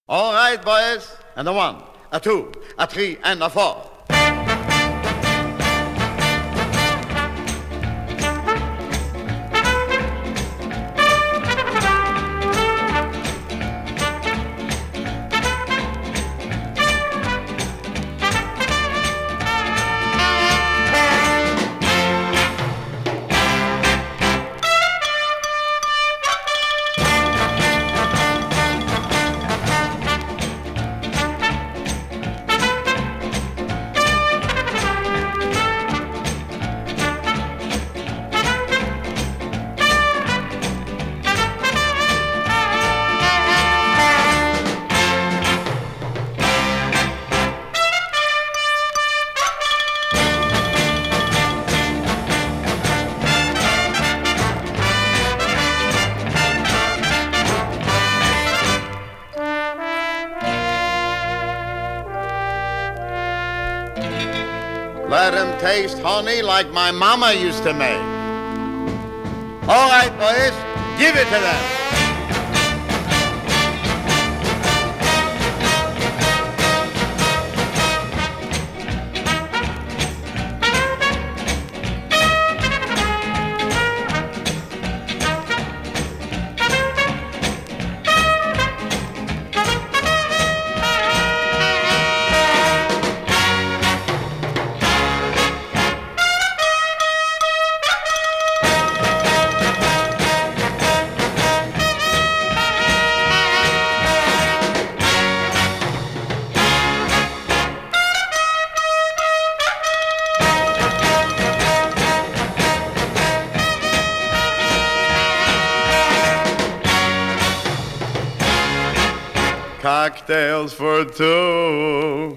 All right, boys. And a one, a two, a three, and a four. Let him taste honey like my mama used to make. All right, boys, give it to them. Cocktails for two.